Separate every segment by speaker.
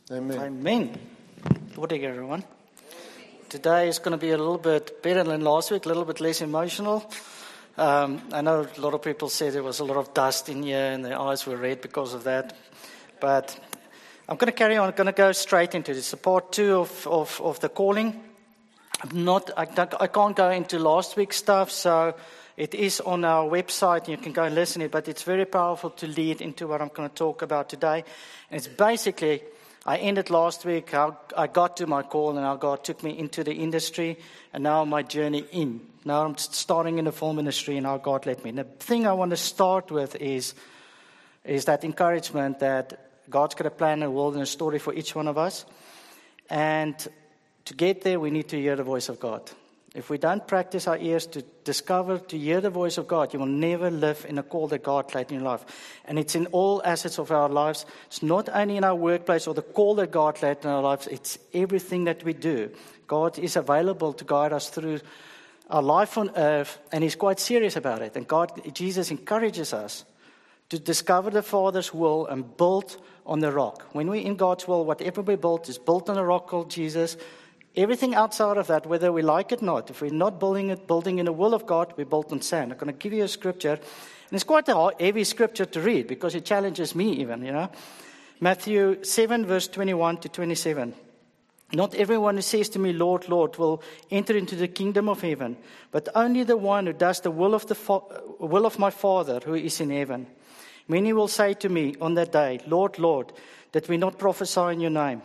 Speaker 1: Amen.
Speaker 2: Amen. Good morning, everyone. Today is going to be a little bit better than last week, a little bit less emotional. I know a lot of people said there was a lot of dust in here and their eyes were red because of that. But I'm going to carry on. I'm going to go straight into this. Part 2 of the calling. I can't go into last week's stuff, so it is on our website. You can go and listen to it, but it's very powerful to lead into what I'm going to talk about today. And it's basically, I ended last week how I got to my call and how God took me into the industry, and now my journey in. Now I'm starting in the film industry and how God led me. And the thing I want to start with is that encouragement that God's got a plan, a world, and a story for each one of us. And to get there, we need to hear the voice of God. If we don't practice our ears to hear the voice of God, you will never live in a call that God laid in your life. And it's in all assets of our lives. It's not only in our workplace or the call that God laid in our lives, it's everything that we do. God is available to guide us through our life on earth, and He's quite serious about it. And Jesus encourages us to discover the Father's will and build on the rock. When we're in God's will, whatever we build is built on a rock called Jesus. Everything outside of that, whether we like it or not, if we're not building in the will of God, we build on sand. I'm going to give you a scripture, and it's quite a heavy scripture to read because it challenges me even, Matthew 7, verse 21 to 27. Not everyone who says to me, Lord, Lord, will enter into the kingdom of heaven, but only the one who does the will of my Father who is in heaven. Many will say to me on that day, Lord, Lord, did we not prophesy in your name?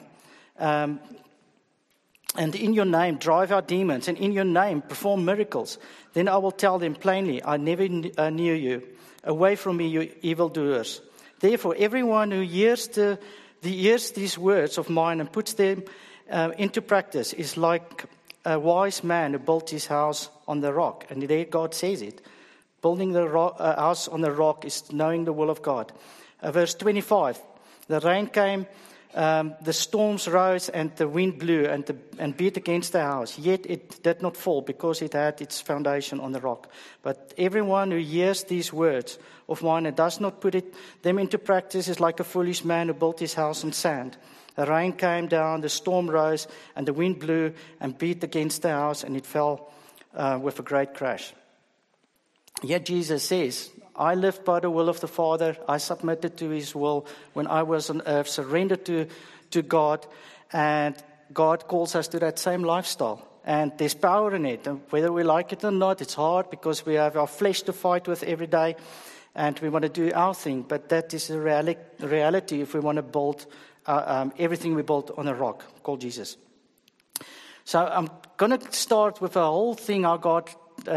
Speaker 2: And in your name drive out demons, and in your name perform miracles. Then I will tell them plainly, I never knew you. Away from me, you evildoers. Therefore, everyone who hears these words of mine and puts them into practice is like a wise man who built his house on the rock. And there God says it. Building the house on the rock is knowing the will of God. Verse 25, the rain came, the storms rose, and the wind blew and beat against the house. Yet it did not fall because it had its foundation on the rock. But everyone who hears these words of mine and does not put them into practice is like a foolish man who built his house on sand. The rain came down, the storm rose, and the wind blew and beat against the house, and it fell with a great crash. Yet Jesus says, I lived by the will of the Father. I submitted to His will when I was on earth, surrendered to God, and God calls us to that same lifestyle. And there's power in it. And whether we like it or not, it's hard because we have our flesh to fight with every day, and we want to do our thing. But that is the reality if we want to build everything we build on a rock called Jesus. So I'm going to start with a whole thing how God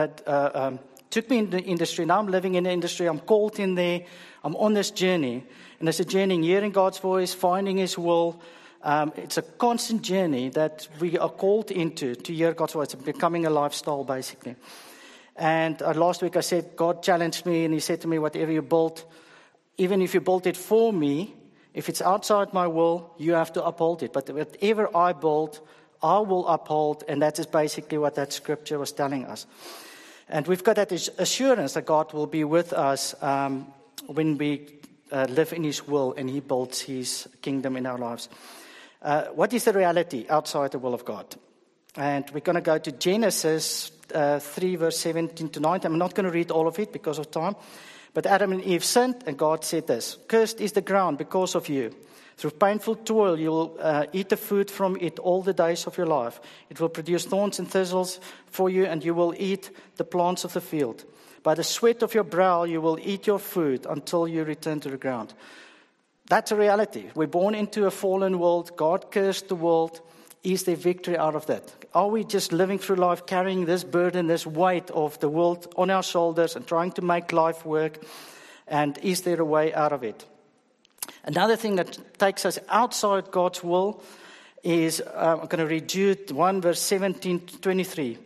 Speaker 2: took me in the industry. Now I'm living in the industry. I'm called in there. I'm on this journey. And it's a journey hearing God's voice, finding His will. It's a constant journey that we are called into to hear God's voice. It's becoming a lifestyle, basically. And last week I said, God challenged me and He said to me, whatever you build, even if you build it for me, if it's outside my will, you have to uphold it. But whatever I build, I will uphold. And that is basically what that scripture was telling us. And we've got that assurance that God will be with us when we live in His will and He builds His kingdom in our lives. What is the reality outside the will of God? And we're going to go to Genesis 3, verse 17 to 19. I'm not going to read all of it because of time. But Adam and Eve sinned, and God said this, cursed is the ground because of you. Through painful toil, you will eat the food from it all the days of your life. It will produce thorns and thistles for you, and you will eat the plants of the field. By the sweat of your brow, you will eat your food until you return to the ground. That's a reality. We're born into a fallen world. God cursed the world. Is there victory out of that? Are we just living through life carrying this burden, this weight of the world on our shoulders and trying to make life work? And is there a way out of it? Another thing that takes us outside God's will is, I'm going to read Jude 1, verse 17 to 23.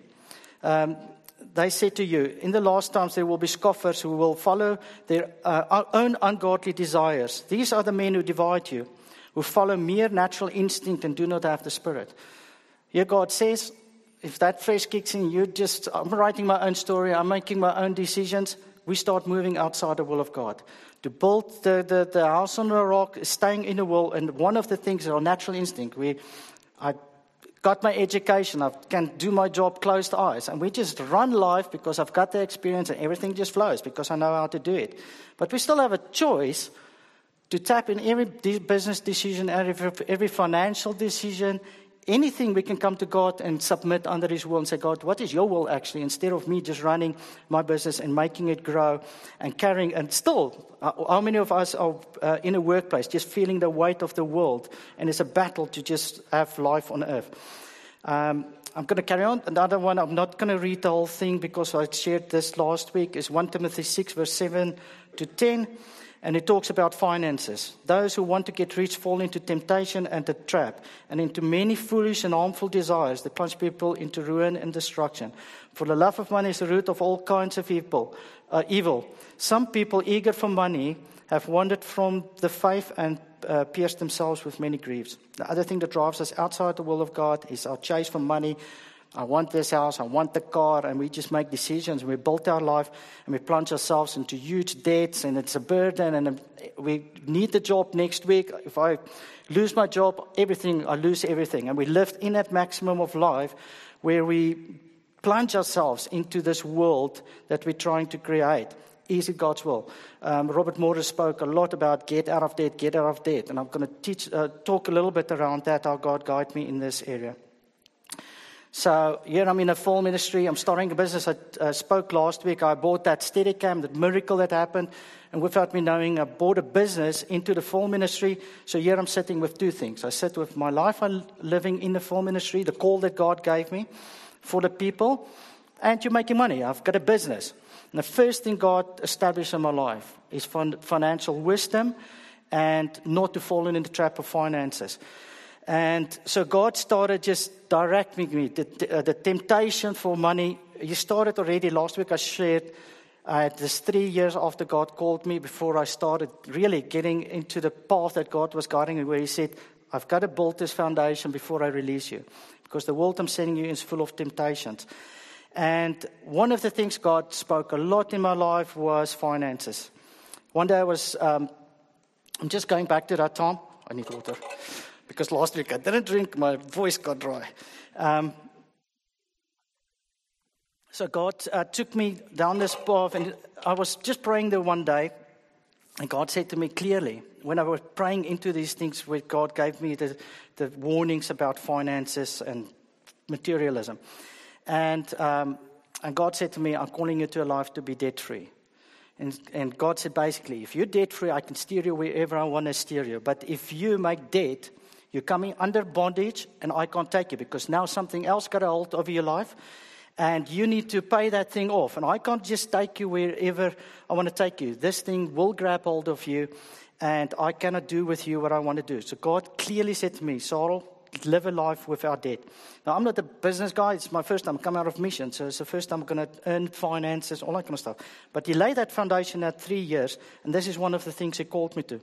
Speaker 2: They said to you, in the last times there will be scoffers who will follow their own ungodly desires. These are the men who divide you, who follow mere natural instinct and do not have the Spirit. Here God says, if that flesh kicks in, I'm writing my own story, I'm making my own decisions. we start moving outside the will of God. To build the house on the rock, staying in the will, and one of the things is our natural instinct. I got my education, I can do my job closed eyes, and we just run life because I've got the experience and everything just flows because I know how to do it. But we still have a choice to tap in every business decision, every financial decision, anything. We can come to God and submit under His will and say, God, what is your will actually? Instead of me just running my business and making it grow and carrying, and still, how many of us are in a workplace just feeling the weight of the world, and it's a battle to just have life on earth. I'm going to carry on. Another one, I'm not going to read the whole thing because I shared this last week, is 1 Timothy 6, verse 7 to 10. And it talks about finances. Those who want to get rich fall into temptation and a trap, and into many foolish and harmful desires that plunge people into ruin and destruction. For the love of money is the root of all kinds of evil. Some people eager for money have wandered from the faith and pierced themselves with many griefs. The other thing that drives us outside the will of God is our chase for money. I want this house, I want the car, and we just make decisions, and we build our life, and we plunge ourselves into huge debts, and it's a burden, and we need the job next week. If I lose my job, I lose everything. And we live in that maximum of life where we plunge ourselves into this world that we're trying to create. Is it God's will? Robert Morris spoke a lot about get out of debt, and I'm going to talk a little bit around that, how God guide me in this area. So here I'm in a full ministry. I'm starting a business. I spoke last week. I bought that Steadicam, that miracle that happened. And without me knowing, I bought a business into the full ministry. So here I'm sitting with two things. I sit with my life I'm living in the full ministry, the call that God gave me for the people, and you're making money. I've got a business. And the first thing God established in my life is financial wisdom and not to fall in the trap of finances. And so God started just directing me. The temptation for money, He started already last week. I shared this 3 years after God called me, before I started really getting into the path that God was guiding me, where He said, I've got to build this foundation before I release you, because the world I'm sending you is full of temptations. And one of the things God spoke a lot in my life was finances. One day I'm just going back to that time. I need water. Because last week I didn't drink, my voice got dry. So God took me down this path, and I was just praying there one day, and God said to me clearly, when I was praying into these things, where God gave me the warnings about finances and materialism. And God said to me, I'm calling you to a life to be debt-free. And God said, basically, if you're debt-free, I can steer you wherever I want to steer you. But if you make debt, you're coming under bondage, and I can't take you, because now something else got a hold of your life, and you need to pay that thing off. And I can't just take you wherever I want to take you. This thing will grab hold of you, and I cannot do with you what I want to do. So God clearly said to me, Sarel, live a life without debt. Now, I'm not a business guy. It's my first time coming out of mission, so it's the first time I'm going to earn finances, all that kind of stuff. But He laid that foundation at 3 years, and this is one of the things He called me to.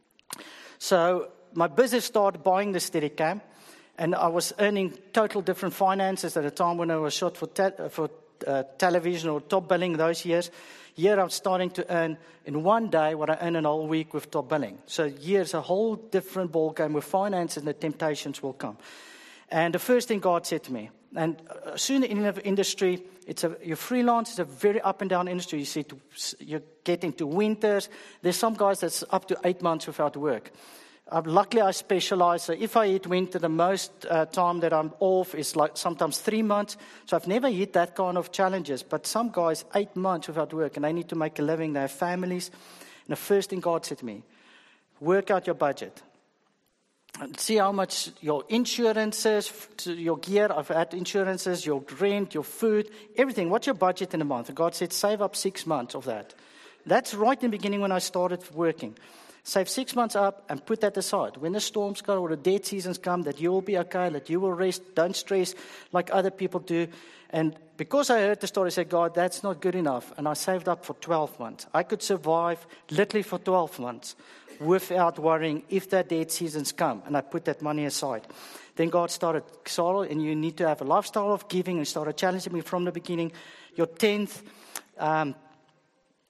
Speaker 2: So my business started buying the Steadicam, and I was earning total different finances at a time when I was shot for television or top billing those years. Here I'm starting to earn in one day what I earn in a whole week with top billing. So here's a whole different ballgame with finances, and the temptations will come. And the first thing God said to me, and soon in the industry, you're freelance, it's a very up and down industry. You see, you get into winters. There's some guys that's up to 8 months without work. Luckily, I specialize. So if I hit winter, the most time that I'm off is like sometimes 3 months. So I've never hit that kind of challenges. But some guys, 8 months without work, and they need to make a living. They have families. And the first thing God said to me, work out your budget. And see how much your insurances, your gear, I've had insurances, your rent, your food, everything. What's your budget in a month? And God said, save up 6 months of that. That's right in the beginning when I started working. Save 6 months up and put that aside. When the storms come or the dead seasons come, that you will be okay, that you will rest, don't stress like other people do. And because I heard the story, I said, God, that's not good enough. And I saved up for 12 months. I could survive literally for 12 months without worrying if that dead seasons come. And I put that money aside. Then God started, Sarel, and you need to have a lifestyle of giving, and started challenging me from the beginning. Your 10th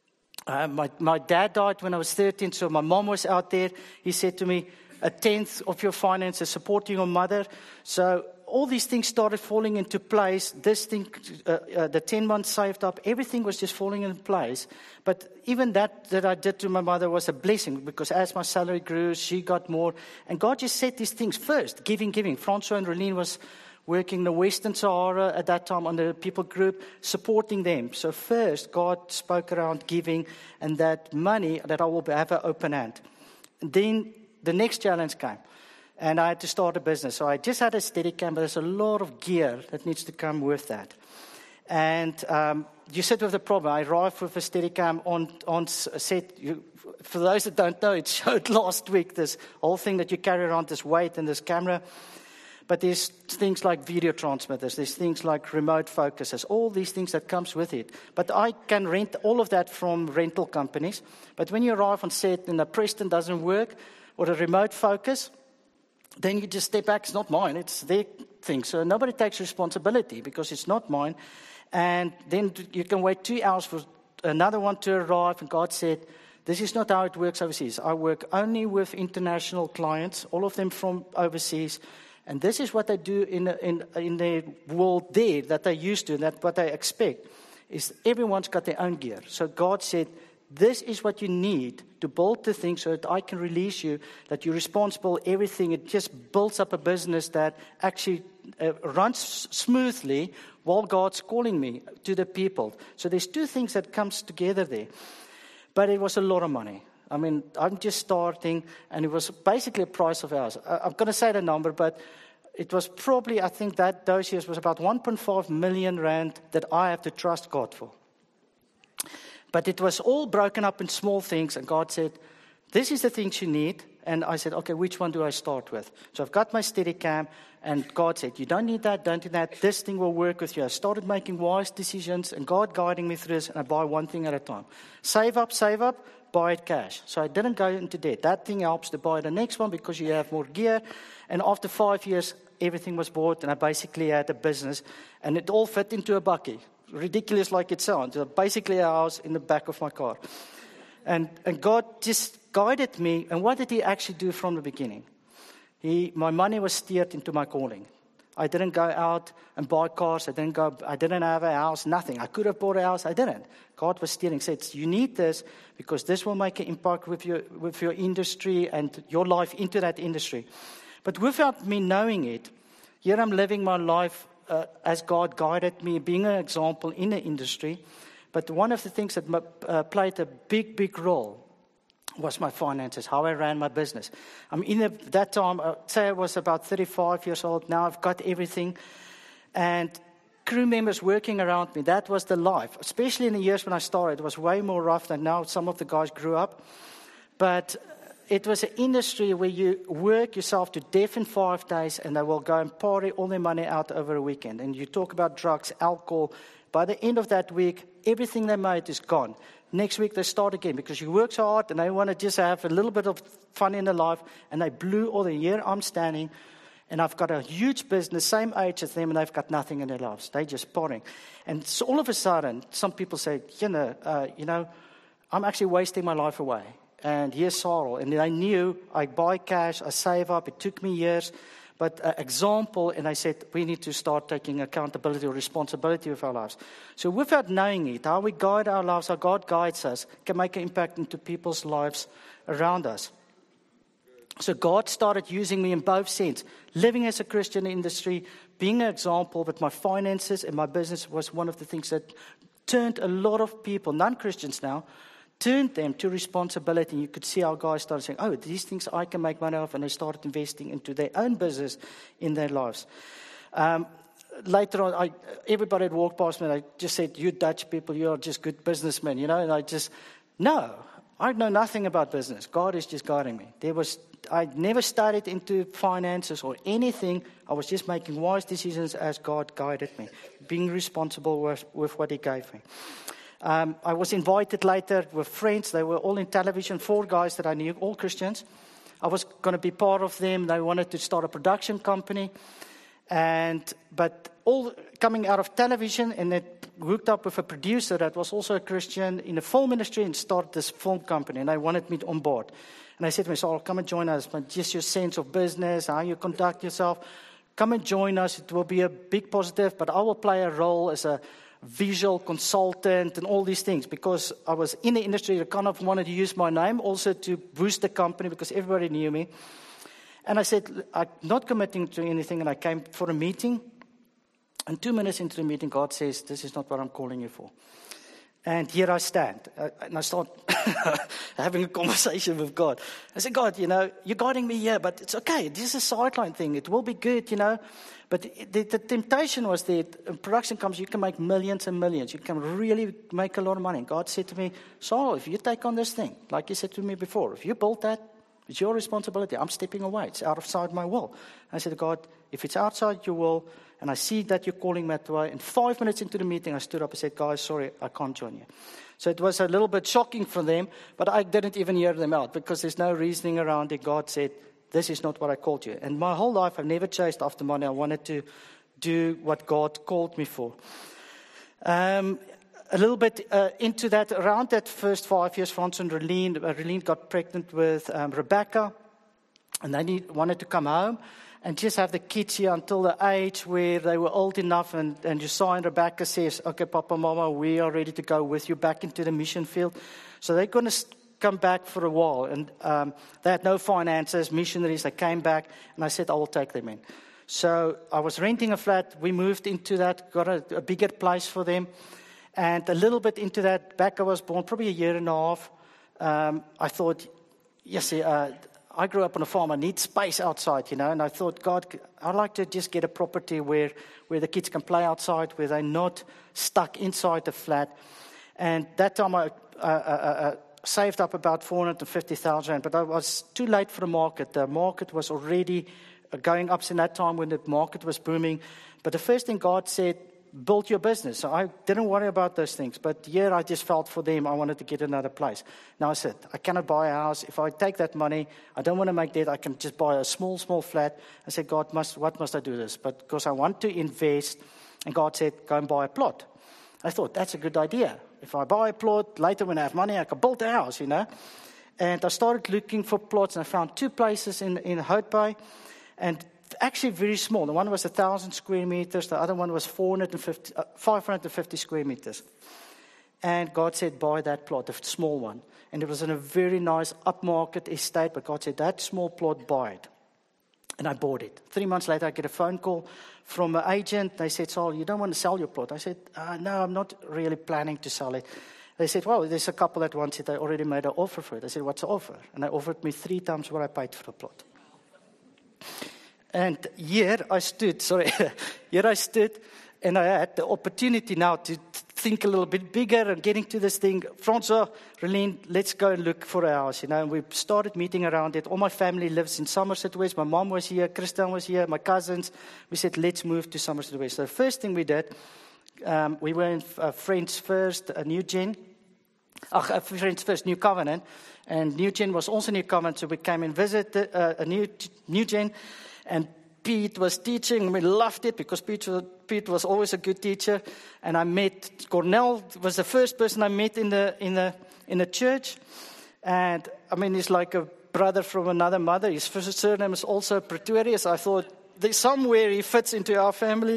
Speaker 2: My dad died when I was 13, so my mom was out there. He said to me, 1/10 of your finances supporting your mother. So all these things started falling into place. This thing, the 10 months saved up, everything was just falling into place. But even that I did to my mother was a blessing, because as my salary grew, she got more. And God just said these things first, giving. Francois and Rolene was working in the Western Sahara at that time on the people group, supporting them. So first, God spoke around giving, and that money, that I will have an open hand. And then the next challenge came, and I had to start a business. So I just had a Steadicam, but there's a lot of gear that needs to come with that. And you sit with the problem. I arrived with a Steadicam on set. For those that don't know, it showed last week, this whole thing that you carry around, this weight and this camera. But there's things like video transmitters, there's things like remote focusers, all these things that comes with it. But I can rent all of that from rental companies. But when you arrive on set and the Preston doesn't work, or a remote focus, then you just step back. It's not mine, it's their thing. So nobody takes responsibility because it's not mine. And then you can wait 2 hours for another one to arrive. And God said, this is not how it works overseas. I work only with international clients, all of them from overseas. And this is what they do in the world there that they're used to, that what they expect is everyone's got their own gear. So God said, this is what you need to build the thing so that I can release you, that you're responsible, everything. It just builds up a business that actually runs smoothly while God's calling me to the people. So there's 2 things that comes together there. But it was a lot of money. I mean, I'm just starting, and it was basically a price of ours. I'm going to say the number, but it was probably, I think that those years was about 1.5 million rand that I have to trust God for. But it was all broken up in small things, and God said, this is the things you need. And I said, okay, which one do I start with? So I've got my Steadicam, and God said, you don't need that, don't need that. This thing will work with you. I started making wise decisions, and God guiding me through this, and I buy one thing at a time. Save up, buy it cash. So I didn't go into debt. That thing helps to buy the next one because you have more gear. And after 5 years, everything was bought, and I basically had a business, and it all fit into a bakkie. Ridiculous like it sounds. Basically a house in the back of my car. And God just guided me. And what did He actually do from the beginning? My money was steered into my calling. I didn't go out and buy cars. I didn't have a house, nothing. I could have bought a house. I didn't. God was steering. He said, you need this because this will make an impact with your industry and your life into that industry. But without me knowing it, here I'm living my life as God guided me, being an example in the industry. But one of the things that played a big role was my finances, how I ran my business. That time, I'd say I was about 35 years old. Now I've got everything. And crew members working around me, that was the life. Especially in the years when I started, it was way more rough than now. Some of the guys grew up. But it was an industry where you work yourself to death in 5 days, and they will go and party all their money out over a weekend. And you talk about drugs, alcohol. By the end of that week, everything they made is gone. Next week, they start again because you work so hard and they want to just have a little bit of fun in their life. And they blew all the year I'm standing, and I've got a huge business, same age as them, and they've got nothing in their lives. They're just partying. And so all of a sudden, some people say, I'm actually wasting my life away. And here's sorrow. And I knew I buy cash, I save up. It took me years. But example, and I said, we need to start taking accountability or responsibility of our lives. So without knowing it, how we guide our lives, how God guides us, can make an impact into people's lives around us. So God started using me in both sense. Living as a Christian industry, being an example, but my finances and my business was one of the things that turned a lot of people, non-Christians now, turned them to responsibility. And you could see how guys started saying, oh, these things I can make money off. And they started investing into their own business in their lives. Later on, everybody had walked past me and I just said, you Dutch people, you are just good businessmen, And I know nothing about business. God is just guiding me. I never studied into finances or anything. I was just making wise decisions as God guided me, being responsible with what He gave me. I was invited later with friends. They were all in television, 4 guys that I knew, all Christians. I was going to be part of them. They wanted to start a production company. But all coming out of television, and it hooked up with a producer that was also a Christian in the film industry and started this film company, and they wanted me on board. And I said to him, Saul, come and join us, but just your sense of business, how you conduct yourself, come and join us. It will be a big positive, but I will play a role as a visual consultant and all these things, because I was in the industry. I kind of wanted to use my name also to boost the company because everybody knew me. And I said, I'm not committing to anything, and I came for a meeting. And 2 minutes into the meeting, God says, this is not what I'm calling you for. And here I stand. And I start having a conversation with God. I said, God, you're guiding me here, but it's okay. This is a sideline thing. It will be good, But the temptation was that production comes, you can make millions and millions. You can really make a lot of money. And God said to me, Saul, if you take on this thing, like you said to me before, if you build that, it's your responsibility. I'm stepping away. It's outside my will. I said, God, if it's outside your will, and I see that you're calling me that way, and 5 minutes into the meeting, I stood up and said, guys, sorry, I can't join you. So it was a little bit shocking for them, but I didn't even hear them out because there's no reasoning around it. God said, this is not what I called you. And my whole life, I've never chased after money. I wanted to do what God called me for. A little bit into that, around that first 5 years, Frans and Relene got pregnant with Rebecca, and they wanted to come home and just have the kids here until the age where they were old enough. And Josiah and Rebecca says, okay, Papa, Mama, we are ready to go with you back into the mission field. So they're going to come back for a while. And they had no finances, missionaries. They came back, and I said, I will take them in. So I was renting a flat. We moved into that, got a bigger place for them. And a little bit into that, Becca was born, probably a year and a half. I thought, yes, I grew up on a farm. I need space outside, And I thought, God, I'd like to just get a property where the kids can play outside, where they're not stuck inside the flat. And that time I saved up about 450,000, but I was too late for the market. The market was already going up in that time when the market was booming. But the first thing God said, build your business. So I didn't worry about those things. But here I just felt for them, I wanted to get another place. Now I said, I cannot buy a house. If I take that money, I don't want to make debt. I can just buy a small flat. I said, God, what must I do this? But because I want to invest. And God said, go and buy a plot. I thought, that's a good idea. If I buy a plot, later when I have money, I can build a house, And I started looking for plots, and I found 2 places in Hout Bay. And actually very small. The one was 1,000 square meters. The other one was 550 square meters. And God said, buy that plot, the small one. And it was in a very nice upmarket estate. But God said, that small plot, buy it. And I bought it. 3 months later, I get a phone call from an agent. They said, Saul, you don't want to sell your plot? I said, no, I'm not really planning to sell it. They said, well, there's a couple that wants it. I already made an offer for it. I said, what's the offer? And they offered me 3 times what I paid for the plot. And here I stood, and I had the opportunity now to think a little bit bigger and getting to this thing. Francois, Relene, let's go and look for a house, And we started meeting around it. All my family lives in Somerset West. My mom was here, Christian was here, my cousins. We said, let's move to Somerset West. So the first thing we did, we were in Friends First, New Covenant. And New Gen was also New Covenant, so we came and visited a New Gen. And Pete was teaching. We loved it because Pete was always a good teacher. And I met Cornell. Was the first person I met in the church. And I mean, he's like a brother from another mother. His first surname is also Pretorius. I thought there's somewhere he fits into our family.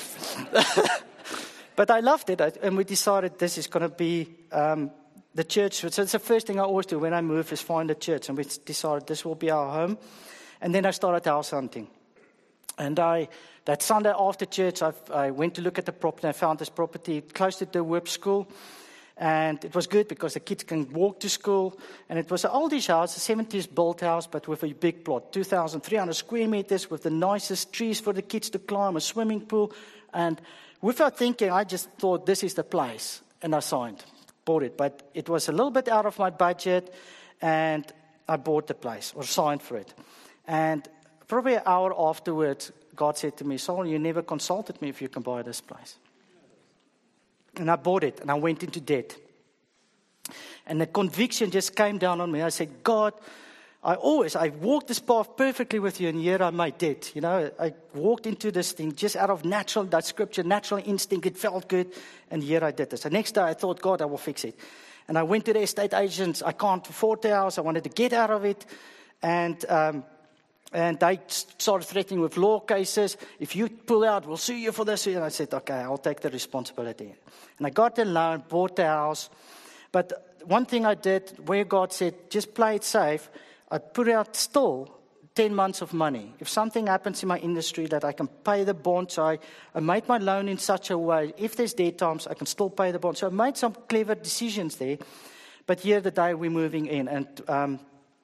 Speaker 2: But I loved it, and we decided this is going to be the church. So it's the first thing I always do when I move is find a church, and we decided this will be our home. And then I started house hunting. And that Sunday after church, I went to look at the property. I found this property close to the Whip School. And it was good because the kids can walk to school. And it was an oldish house, a 70s built house, but with a big plot, 2,300 square meters with the nicest trees for the kids to climb, a swimming pool. And without thinking, I just thought this is the place. And I bought it. But it was a little bit out of my budget. And I bought the place or signed for it. And probably an hour afterwards, God said to me, Saul, you never consulted me if you can buy this place. And I bought it, and I went into debt. And the conviction just came down on me. I said, God, I walked this path perfectly with you, and here I made it. I walked into this thing just out of that scripture, natural instinct. It felt good, and here I did this. The next day I thought, God, I will fix it. And I went to the estate agents. I can't afford the house. I wanted to get out of it. And they started threatening with law cases. If you pull out, we'll sue you for this. And I said, okay, I'll take the responsibility. And I got the loan, bought the house. But one thing I did, where God said, just play it safe, I put out still 10 months of money. If something happens in my industry that I can pay the bond, so I made my loan in such a way, if there's dead times, I can still pay the bond. So I made some clever decisions there. But here the day we're moving in, and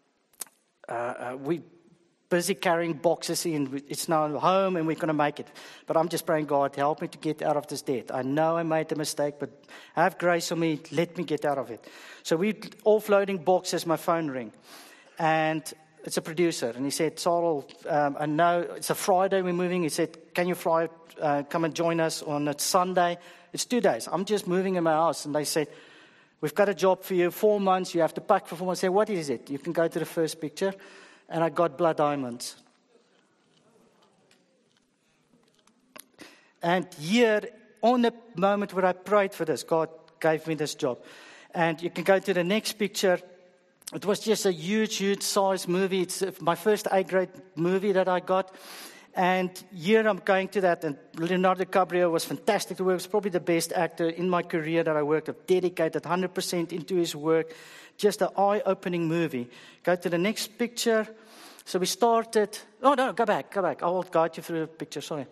Speaker 2: we busy carrying boxes in. It's now home, and we're going to make it. But I'm just praying, God, help me to get out of this debt. I know I made a mistake, but have grace on me. Let me get out of it. So we're offloading boxes. My phone rang. And it's a producer. And he said, Sarel, I know it's a Friday we're moving. He said, can you come and join us on a Sunday? It's 2 days. I'm just moving in my house. And they said, we've got a job for you, 4 months. You have to pack for 4 months. I said, what is it? You can go to the first picture. And I got blood diamonds. And here, on the moment where I prayed for this, God gave me this job. And you can go to the next picture. It was just a huge, huge size movie. It's my first A-grade movie that I got. And here I'm going to that. And Leonardo DiCaprio was fantastic to work. He was probably the best actor in my career that I worked with. Dedicated 100% into his work. Just an eye-opening movie. Go to the next picture. So we started. Oh, no, go back. I will guide you through the picture. Sorry.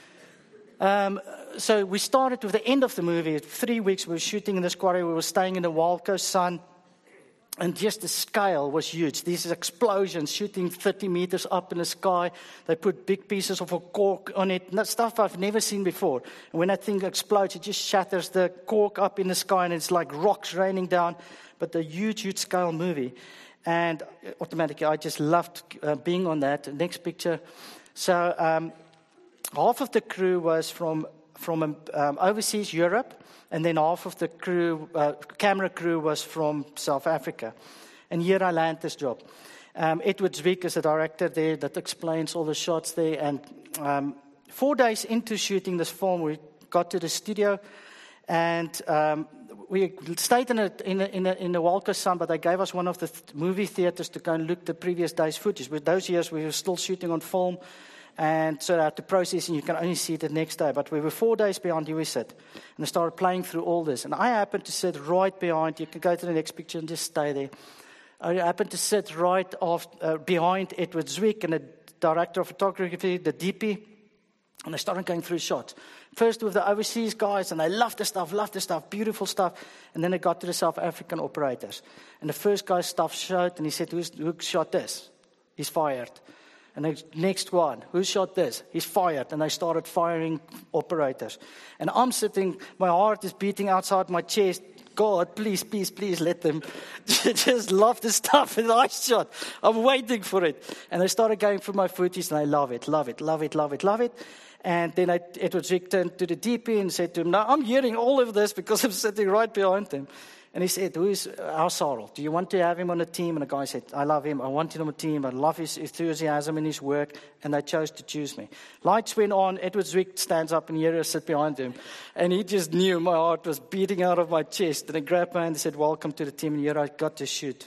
Speaker 2: So we started with the end of the movie. 3 weeks we were shooting in this quarry. We were staying in the Wild Coast sun. And just the scale was huge. These explosions shooting 30 meters up in the sky. They put big pieces of a cork on it. Stuff I've never seen before. And when that thing explodes, it just shatters the cork up in the sky. And it's like rocks raining down. But a huge, huge scale movie. And automatically, I just loved being on that. Next picture. So half of the crew was from overseas Europe. And then half of the camera crew was from South Africa. And here I land this job. Edward Zwick is the director there that explains all the shots there. And 4 days into shooting this film, we got to the studio. And we stayed in the Wild Coast sun, but they gave us one of the movie theaters to go and look at the previous day's footage. With those years, we were still shooting on film. And so I had to process, and you can only see it the next day. But we were 4 days behind you, we sit. And I started playing through all this. And I happened to sit right behind. You can go to the next picture and just stay there. I happened to sit right behind Edward Zwick and the director of photography, the DP. And I started going through shots. First with the overseas guys, and they loved the stuff, beautiful stuff. And then I got to the South African operators. And the first guy's stuff showed, and he said, who shot this? He's fired. And the next one, who shot this? He's fired. And they started firing operators. And I'm sitting, my heart is beating outside my chest. God, please, please, please let them just love the stuff that I shot. I'm waiting for it. And they started going through my footage, and I love it. And then Edward Zwick turned to the DP and said to him, now I'm hearing all of this because I'm sitting right behind him. And he said, who is our Sarel? Do you want to have him on a team? And the guy said, I love him. I want him on a team. I love his enthusiasm in his work. And they chose to choose me. Lights went on. Edward Zwick stands up, and here I sit behind him. And he just knew my heart was beating out of my chest. And he grabbed my hand and said, welcome to the team. And here I got to shoot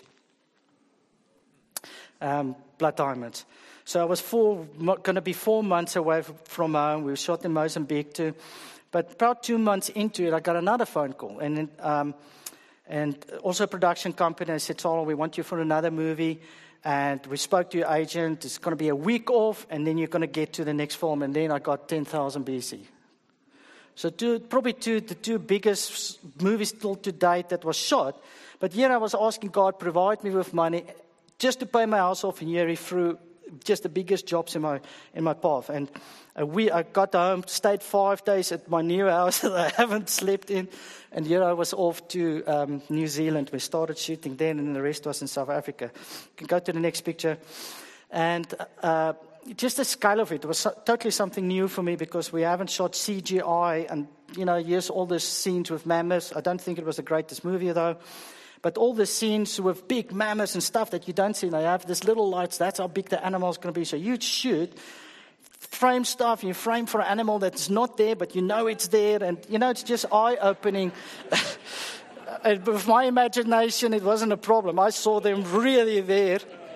Speaker 2: Blood Diamonds. So I was going to be 4 months away from home. We shot in Mozambique too. But about 2 months into it, I got another phone call. And also a production company. I said, Sarel, we want you for another movie. And we spoke to your agent. It's going to be a week off, and then you're going to get to the next film. And then I got 10,000 BC. So probably the two biggest movies still to date that was shot. But here I was asking God, provide me with money just to pay my house off. And here he threw just the biggest jobs in my path. And I got home, stayed 5 days at my new house that I haven't slept in. And here I was off to New Zealand. We started shooting then, and the rest was in South Africa. You can go to the next picture. And just the scale of it was totally something new for me, because we haven't shot CGI. And, here's all these scenes with mammoths. I don't think it was the greatest movie, though. But all the scenes with big mammoths and stuff that you don't see, they have these little lights. That's how big the animal's going to be. So you shoot, frame stuff, you frame for an animal that's not there, but you know it's there. And, it's just eye-opening. With my imagination, it wasn't a problem. I saw them really there.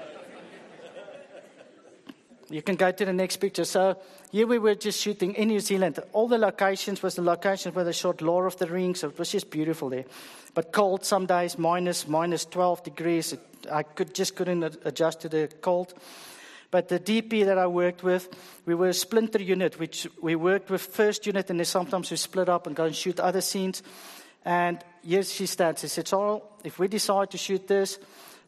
Speaker 2: You can go to the next picture. So here we were just shooting in New Zealand. All the locations was the locations where they shot Lord of the Rings. So it was just beautiful there. But cold some days, minus 12 degrees. I couldn't adjust to the cold. But the DP that I worked with, we were a splinter unit, which we worked with first unit, and then sometimes we split up and go and shoot other scenes. And yes, she stands. She said, Sorrel, if we decide to shoot this,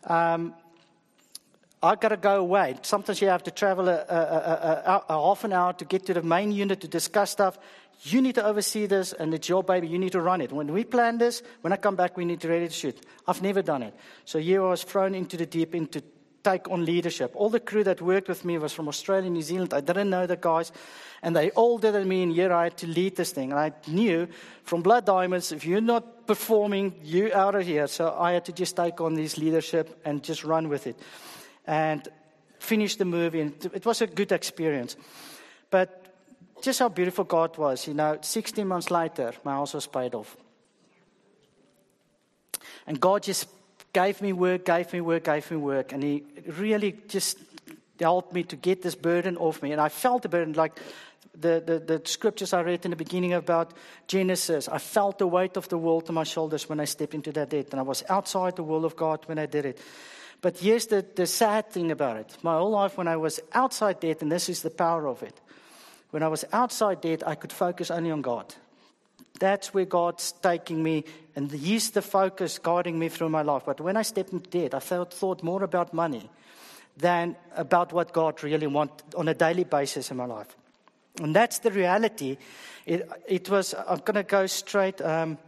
Speaker 2: I've got to go away. Sometimes you have to travel a half an hour to get to the main unit to discuss stuff. You need to oversee this, and it's your baby. You need to run it. When we plan this, when I come back, we need to ready to shoot. I've never done it. So here I was thrown into the deep end to take on leadership. All the crew that worked with me was from Australia and New Zealand. I didn't know the guys, and they all did me, and here I had to lead this thing. And I knew from Blood Diamonds, if you're not performing, you're out of here. So I had to just take on this leadership and just run with it. And finish the movie, and it was a good experience. But just how beautiful God was, 16 months later, my house was paid off. And God just gave me work, and He really just helped me to get this burden off me. And I felt the burden, like the scriptures I read in the beginning about Genesis. I felt the weight of the world on my shoulders when I stepped into that debt, and I was outside the will of God when I did it. But here's the sad thing about it. My whole life when I was outside debt, and this is the power of it. When I was outside debt, I could focus only on God. That's where God's taking me, and He's the focus guiding me through my life. But when I stepped into debt, I thought more about money than about what God really wants on a daily basis in my life. And that's the reality. It was, I'm going to go straight,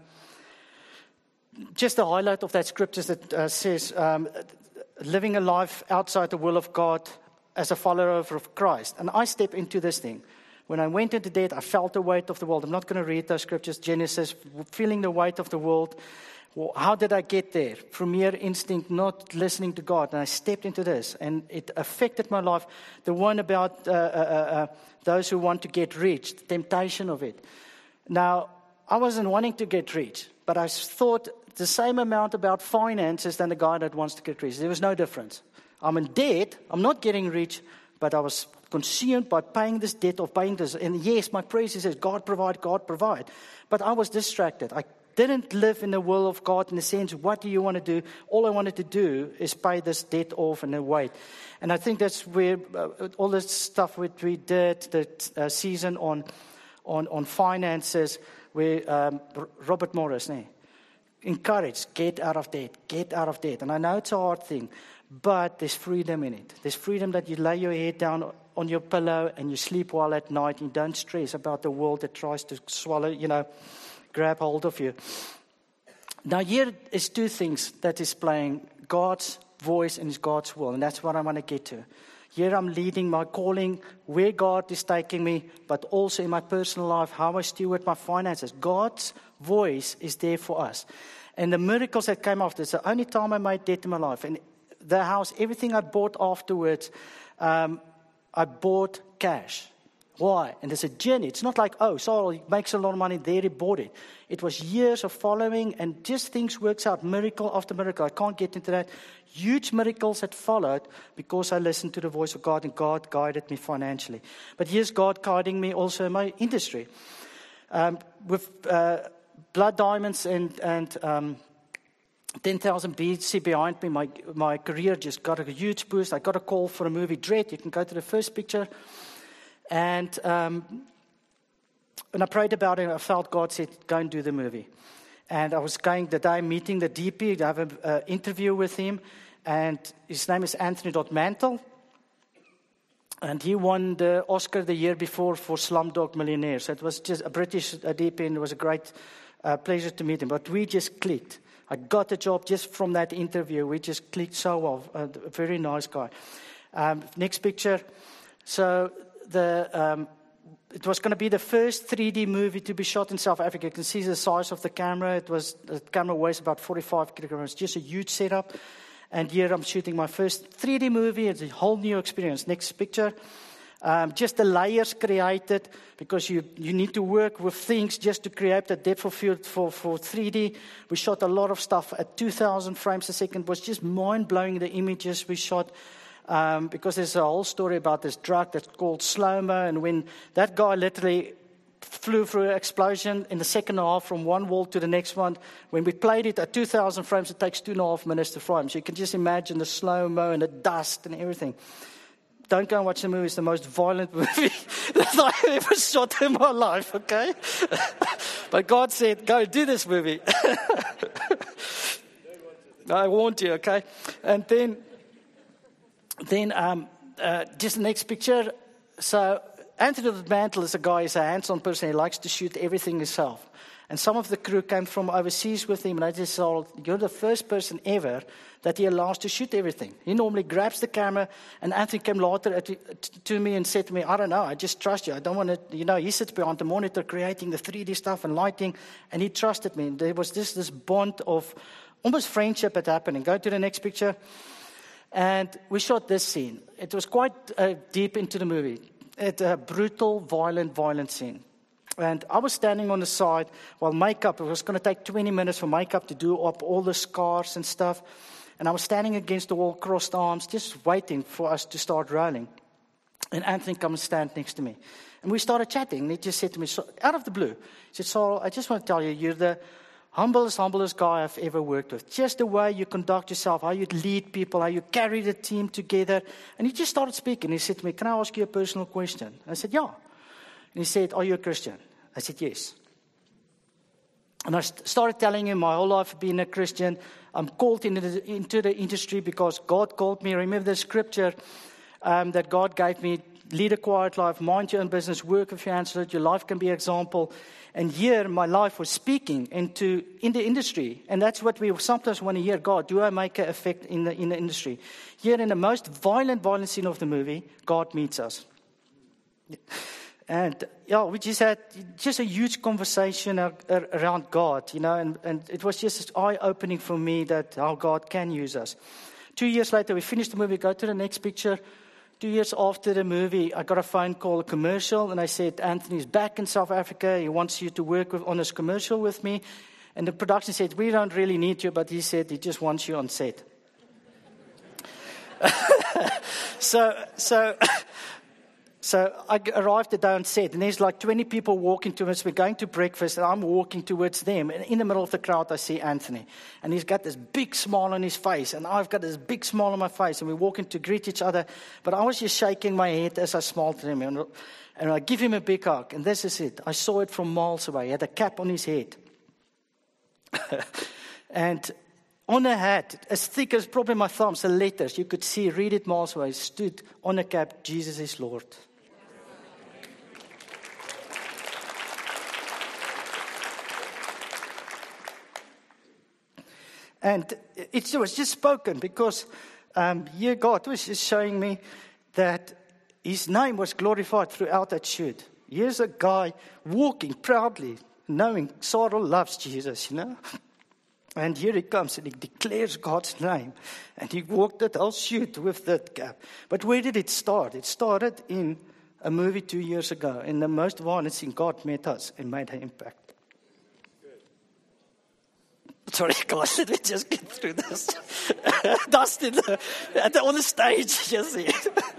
Speaker 2: just a highlight of that scripture that says, living a life outside the will of God as a follower of Christ. And I step into this thing. When I went into debt, I felt the weight of the world. I'm not going to read those scriptures. Genesis, feeling the weight of the world. Well, how did I get there? From mere instinct, not listening to God. And I stepped into this, and it affected my life. The one about those who want to get rich, the temptation of it. Now, I wasn't wanting to get rich, but I thought the same amount about finances than the guy that wants to get rich. There was no difference. I'm in debt. I'm not getting rich, but I was consumed by paying this debt or paying this. And yes, my prayer says, God provide, God provide. But I was distracted. I didn't live in the will of God in the sense, what do you want to do? All I wanted to do is pay this debt off and wait. And I think that's where all this stuff which we did, the season on finances, where Robert Morris, encouraged, get out of debt. And I know it's a hard thing, but there's freedom in it. There's freedom that you lay your head down on your pillow and you sleep well at night. And you don't stress about the world that tries to swallow, grab hold of you. Now here is two things that is playing: God's voice and God's will. And that's what I want to get to. Here I'm leading my calling, where God is taking me, but also in my personal life, how I steward my finances. God's voice is there for us. And the miracles that came after, it's the only time I made debt in my life. And the house, everything I bought afterwards, I bought cash. Why? And there's a journey. It's not like, Saul makes a lot of money, there he bought it. It was years of following, and just things works out, miracle after miracle. I can't get into that. Huge miracles that followed because I listened to the voice of God, and God guided me financially. But here's God guiding me also in my industry. With Blood Diamonds and 10,000 BC behind me, my career just got a huge boost. I got a call for a movie, Dread. You can go to the first picture. And when I prayed about it, I felt God said, go and do the movie. And I was going the day meeting the DP to have an interview with him. And his name is Anthony Mantle. And he won the Oscar the year before for Slumdog Millionaire. So it was just a British DP, and it was a great pleasure to meet him. But we just clicked. I got the job just from that interview. We just clicked so well. A very nice guy. Next picture. So It was going to be the first 3D movie to be shot in South Africa. You can see the size of the camera. The camera weighs about 45 kilograms. Just a huge setup. And here I'm shooting my first 3D movie. It's a whole new experience. Next picture. Just the layers created, because you need to work with things just to create the depth of field for 3D. We shot a lot of stuff at 2,000 frames a second. It was just mind-blowing, the images we shot. Because there's a whole story about this drug that's called slow-mo, and when that guy literally flew through an explosion in the second half from one wall to the next one, when we played it at 2,000 frames, it takes 2.5 minutes to frame. So you can just imagine the slow-mo and the dust and everything. Don't go and watch the movie. It's the most violent movie that I ever shot in my life, okay? But God said, go do this movie. I warned you, okay? And then just the next picture. So Anthony Mantle is a guy, he's a hands-on person. He likes to shoot everything himself. And some of the crew came from overseas with him, and I just said, you're the first person ever that he allows to shoot everything. He normally grabs the camera, and Anthony came later to me and said to me, I don't know, I just trust you. I don't want to, he sits behind the monitor creating the 3D stuff and lighting, and he trusted me. And there was this bond of almost friendship that happened. Go to the next picture. And we shot this scene. It was quite deep into the movie. It's a brutal, violent scene. And I was standing on the side while it was going to take 20 minutes for makeup to do up all the scars and stuff. And I was standing against the wall, crossed arms, just waiting for us to start rolling. And Anthony comes and stand next to me. And we started chatting. And he just said to me, out of the blue, he said, Sarel, I just want to tell you, you're the humblest guy I've ever worked with. Just the way you conduct yourself, how you lead people, how you carry the team together. And he just started speaking. He said to me, can I ask you a personal question? I said, yeah. And he said, are you a Christian? I said, yes. And I started telling him my whole life being a Christian. I'm called into the industry because God called me. Remember the scripture that God gave me, lead a quiet life, mind your own business, work with your hands so that your life can be an example. And here my life was speaking in the industry. And that's what we sometimes want to hear. God, do I make an effect in the industry? Here in the most violent scene of the movie, God meets us. And we just had a huge conversation around God, and it was just eye-opening for me that how God can use us. 2 years later, we finished the movie. Go to the next picture. 2 years after the movie, I got a phone call, a commercial, and I said, Anthony's back in South Africa. He wants you to work on this commercial with me. And the production said, we don't really need you, but he said he just wants you on set. So I arrived at on set, and there's like 20 people walking towards me, going to breakfast, and I'm walking towards them. And in the middle of the crowd, I see Anthony. And he's got this big smile on his face, and I've got this big smile on my face, and we're walking to greet each other. But I was just shaking my head as I smiled at him, and I give him a big hug. And this is it. I saw it from miles away. He had a cap on his head. And on a hat, as thick as probably my thumbs, the letters, you could read it miles away, stood on a cap, Jesus is Lord. And it was just spoken because here God was just showing me that his name was glorified throughout that shoot. Here's a guy walking proudly, knowing Sarel loves Jesus, And here he comes and he declares God's name. And he walked that whole shoot with that cap. But where did it start? It started in a movie 2 years ago. In the most violent scene, God met us and made an impact. Sorry, guys, let me just get through this. Dustin, on the stage, you see.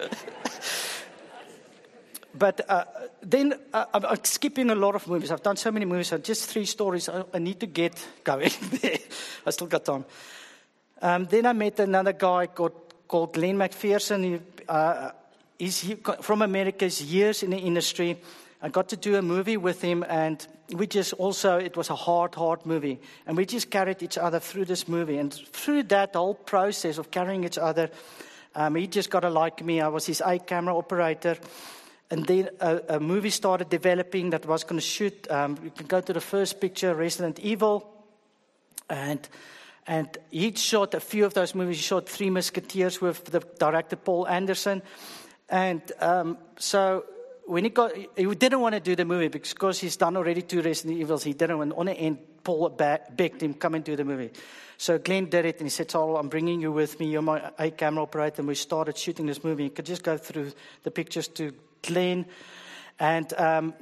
Speaker 2: But then I'm skipping a lot of movies. I've done so many movies. So just 3 stories. I need to get going there. I still got time. Then I met another guy called Glenn McPherson. He's from America. He's years in the industry. I got to do a movie with him, and it was a hard movie. And we just carried each other through this movie. And through that whole process of carrying each other, he just got to like me. I was his camera operator. And then a movie started developing that was going to shoot. You can go to the first picture, Resident Evil. And he shot a few of those movies. He shot 3 Musketeers with the director Paul Anderson. And so when he didn't want to do the movie because he's done already 2 Resident Evils. He didn't want. On the end, Paul begged him, come and do the movie. So Glenn did it, and he said, "Charles, I'm bringing you with me. You're my camera operator." And we started shooting this movie. You could just go through the pictures to Glenn. And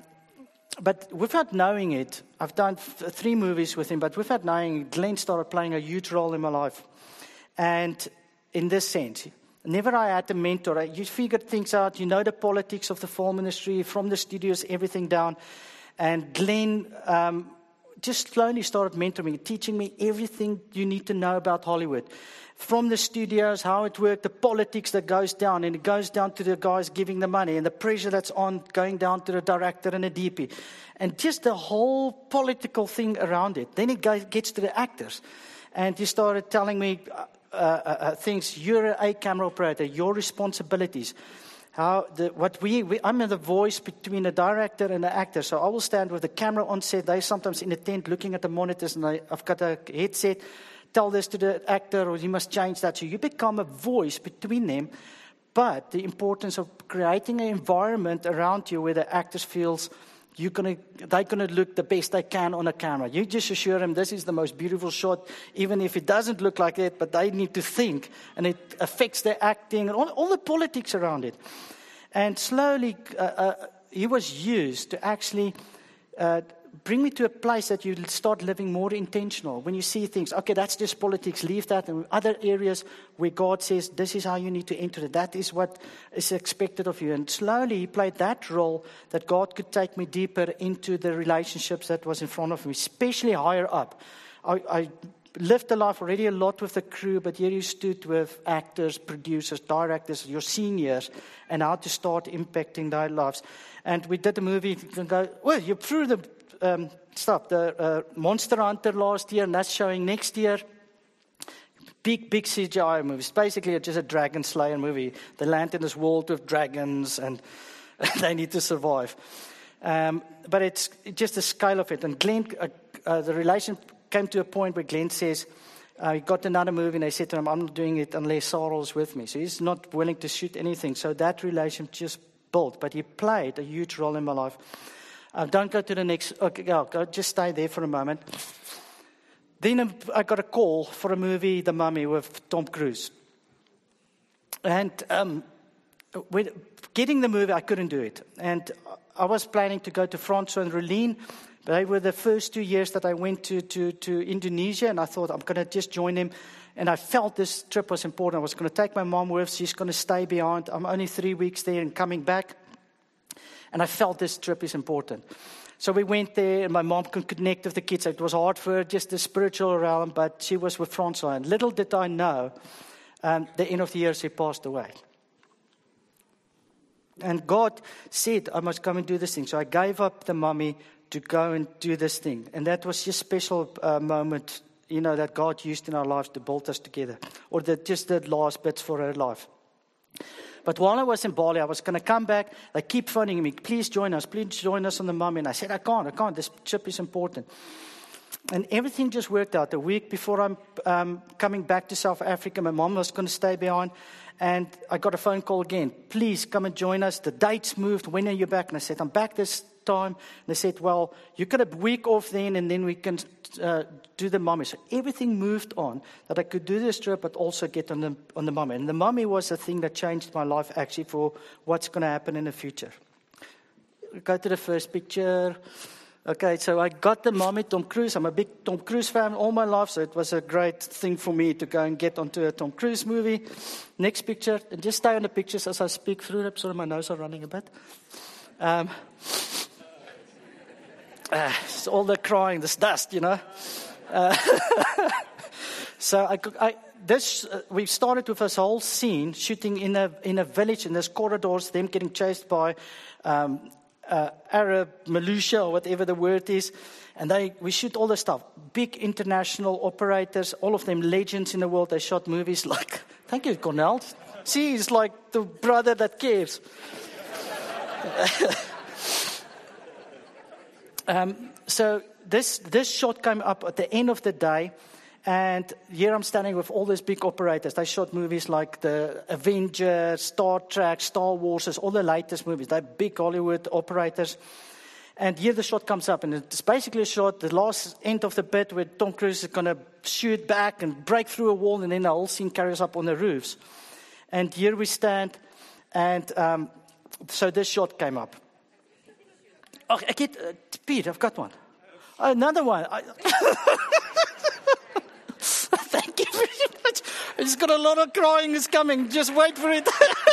Speaker 2: but without knowing it, I've done 3 movies with him, but without knowing it, Glenn started playing a huge role in my life. And in this sense, whenever I had a mentor, you figured things out, you know the politics of the film industry, from the studios, everything down. And Glenn just slowly started mentoring me, teaching me everything you need to know about Hollywood. From the studios, how it worked, the politics that goes down, and it goes down to the guys giving the money, and the pressure that's on going down to the director and the DP. And just the whole political thing around it. Then it gets to the actors. And he started telling me things. You're a camera operator, your responsibilities. I'm the voice between the director and the actor. So I will stand with the camera on set. They sometimes in the tent looking at the monitors, and I've got a headset. Tell this to the actor, or you must change that. So you become a voice between them. But the importance of creating an environment around you where the actors feels they're gonna look the best they can on a camera. You just assure them this is the most beautiful shot, even if it doesn't look like it. But they need to think, and it affects their acting and all the politics around it. And slowly, he was used to actually bring me to a place that you start living more intentional. When you see things, okay, that's just politics, leave that. And other areas where God says, this is how you need to enter it. That is what is expected of you. And slowly he played that role that God could take me deeper into the relationships that was in front of me, especially higher up. I lived the life already a lot with the crew, but here you stood with actors, producers, directors, your seniors, and how to start impacting their lives. And we did a movie, you can go, well, you're through the the Monster Hunter last year, and that's showing next year. Big CGI movie. It's basically just a dragon slayer movie. They land in this world with dragons, and they need to survive. But it's just the scale of it. And Glenn, the relation came to a point where Glenn says, he got another movie, and they said to him, I'm not doing it unless Sarah's with me. So he's not willing to shoot anything. So that relation just built. But he played a huge role in my life. Don't go to the next. Okay, go. Just stay there for a moment. Then I got a call for a movie, The Mummy, with Tom Cruise. And getting the movie, I couldn't do it. And I was planning to go to Francois and Rolene. They were the first 2 years that I went to Indonesia, and I thought I'm going to just join him. And I felt this trip was important. I was going to take my mom with. She's going to stay behind. I'm only 3 weeks there and coming back. And I felt this trip is important. So we went there, and my mom could connect with the kids. It was hard for her, just the spiritual realm, but she was with Francois. And little did I know, the end of the year, she passed away. And God said, I must come and do this thing. So I gave up The Mummy to go and do this thing. And that was just a special moment, that God used in our lives to build us together. Or just the last bits for her life. But while I was in Bali, I was going to come back. They keep phoning me, please join us on The Mummy. And I said, I can't. This trip is important. And everything just worked out. A week before I'm coming back to South Africa, my mom was going to stay behind. And I got a phone call again. Please come and join us. The dates moved. When are you back? And I said, I'm back this time. And they said, well, you got a week off then, and then we can do The Mummy. So everything moved on, that I could do this trip, but also get on the Mummy. And The Mummy was the thing that changed my life, actually, for what's going to happen in the future. Go to the first picture. Okay, so I got The Mummy, Tom Cruise. I'm a big Tom Cruise fan all my life, so it was a great thing for me to go and get onto a Tom Cruise movie. Next picture, and just stay on the pictures as I speak through them. Sorry, my nose are running a bit. It's all the crying, this dust, So we started with this whole scene, shooting in a village, in these corridors, them getting chased by Arab militia, or whatever the word is. And we shoot all the stuff. Big international operators, all of them legends in the world. They shot movies like, thank you, Cornell. See, he's like the brother that cares. So this shot came up at the end of the day, And here I'm standing with all these big operators. They shot movies like the Avengers, Star Trek, Star Wars, all the latest movies. They're big Hollywood operators. And here the shot comes up, and it's basically a shot, the last end of the bit where Tom Cruise is going to shoot back and break through a wall, and then the whole scene carries up on the roofs. And here we stand, and so this shot came up. Oh, Pete, I've got one. Another one. Thank you very much. It's got a lot of crying is coming. Just wait for it.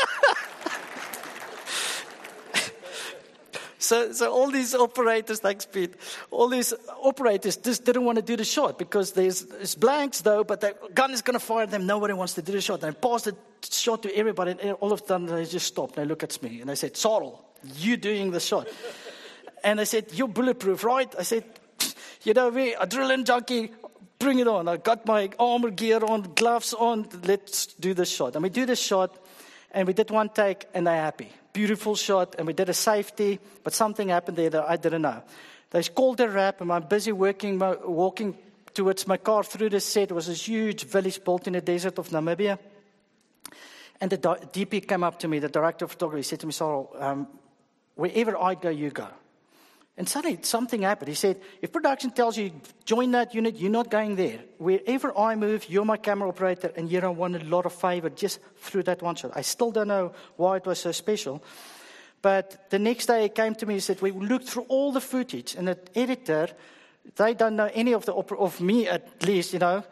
Speaker 2: So all these operators, thanks Pete, all these operators just didn't want to do the shot because there's blanks though, but the gun is going to fire them. Nobody wants to do the shot. And I passed the shot to everybody, and all of them, they just stopped. They look at me, and I said, Sarel, you doing the shot. And they said, you're bulletproof, right? I said, you know me, adrenaline junkie, bring it on. I got my armor gear on, gloves on, let's do this shot. And we do this shot, and we did one take, and they're happy. Beautiful shot, and we did a safety, but something happened there that I didn't know. They called a wrap, and I'm busy walking towards my car through the set. It was this huge village built in the desert of Namibia. And the DP came up to me, the director of photography, said to me, Sarel, wherever I go, you go. And suddenly something happened. He said, if production tells you, join that unit, you're not going there. Wherever I move, you're my camera operator, and here I won a lot of favor just through that one shot. I still don't know why it was so special. But the next day he came to me and said, we looked through all the footage, and the editor, they don't know any of me at least,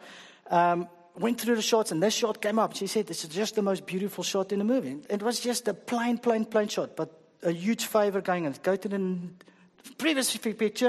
Speaker 2: went through the shots, and this shot came up. She said, this is just the most beautiful shot in the movie. It was just a plain shot, but a huge favor going on. Go to the previous picture.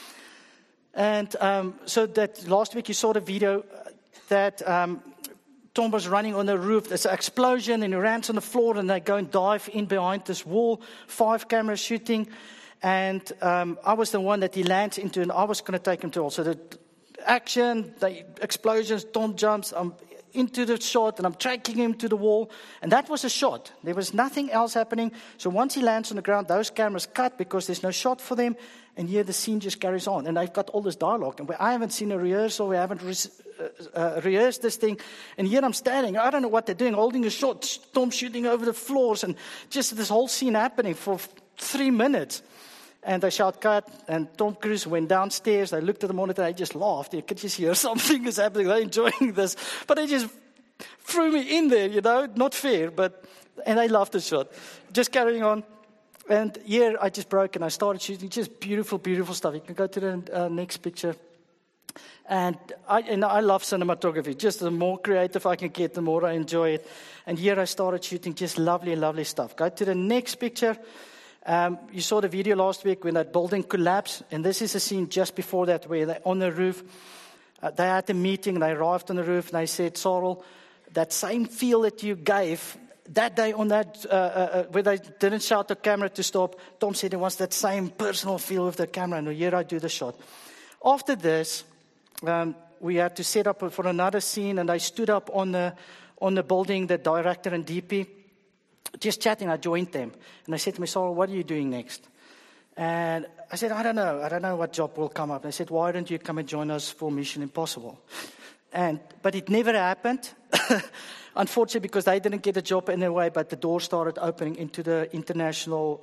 Speaker 2: And so that last week you saw the video that Tom was running on the roof. There's an explosion, and he lands on the floor, and they go and dive in behind this wall. 5 cameras shooting. And I was the one that he lands into, and I was going to take him to all. So the action, the explosions, Tom jumps, I'm into the shot, and I'm tracking him to the wall. And that was a shot. There was nothing else happening. So once he lands on the ground, those cameras cut because there's no shot for them. And here the scene just carries on. And they've got all this dialogue. And I haven't seen a rehearsal. We haven't rehearsed this thing. And here I'm standing. I don't know what they're doing, holding a shot. Tom shooting over the floors. And just this whole scene happening for 3 minutes. And they shout cut, and Tom Cruise went downstairs. They looked at the monitor, they just laughed. You could just hear something is happening. They're enjoying this. But they just threw me in there, not fair. And I loved the shot. Just carrying on. And here I just broke, and I started shooting just beautiful, beautiful stuff. You can go to the next picture. And I love cinematography. Just the more creative I can get, the more I enjoy it. And here I started shooting just lovely, lovely stuff. Go to the next picture. You saw the video last week when that building collapsed, and this is a scene just before that where they're on the roof. They had a meeting, and they arrived on the roof, and they said, Sarel, that same feel that you gave that day on that, where they didn't shout the camera to stop, Tom said he wants that same personal feel with the camera, and here I do the shot. After this, we had to set up for another scene, and I stood up on the building, the director and DP, just chatting. I joined them. And they said to me, Sarel, what are you doing next? And I said, I don't know. I don't know what job will come up. And they said, why don't you come and join us for Mission Impossible? But it never happened. Unfortunately, because they didn't get a job anyway, but the door started opening into the international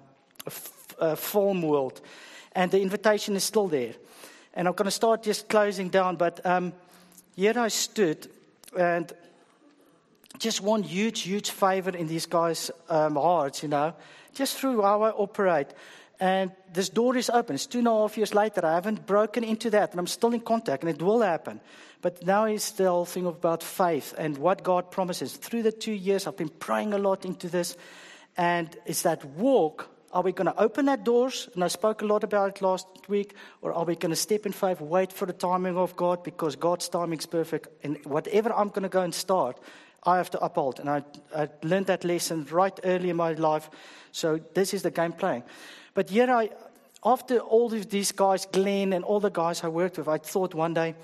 Speaker 2: film world. And the invitation is still there. And I'm going to start just closing down. But here I stood, and just one huge, huge favor in these guys' hearts, just through how I operate. And this door is open. It's 2.5 years later. I haven't broken into that, and I'm still in contact, and it will happen. But now is the whole thing about faith and what God promises. Through the 2 years, I've been praying a lot into this, and it's that walk. Are we going to open that doors? And I spoke a lot about it last week. Or are we going to step in faith, wait for the timing of God, because God's timing is perfect. And whatever I'm going to go and start, I have to uphold. And I learned that lesson right early in my life. So this is the game playing. But here after all of these guys, Glenn and all the guys I worked with, I thought one day,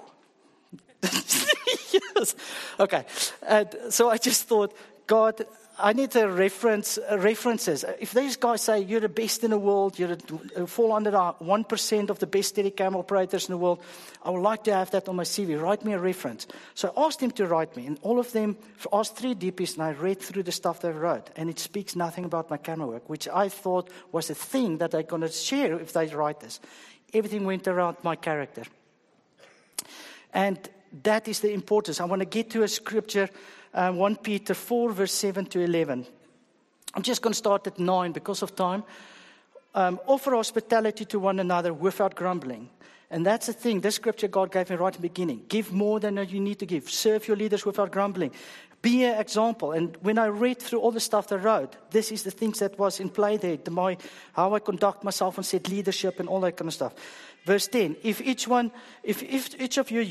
Speaker 2: yes, okay. And so I just thought, God, I need the references. If these guys say you're the best in the world, you fall under the 1% of the best Steadicam operators in the world, I would like to have that on my CV. Write me a reference. So I asked them to write me, and all of them asked 3 DPs, and I read through the stuff they wrote, and it speaks nothing about my camera work, which I thought was a thing that they're going to share if they write this. Everything went around my character. And that is the importance. I want to get to a scripture, 1 Peter 4, verse 7 to 11. I'm just going to start at 9 because of time. Offer hospitality to one another without grumbling. And that's the thing. This scripture God gave me right in the beginning. Give more than you need to give. Serve your leaders without grumbling. Be an example. And when I read through all the stuff they wrote, this is the things that was in play there. How I conduct myself and set leadership and all that kind of stuff. Verse 10. If each of you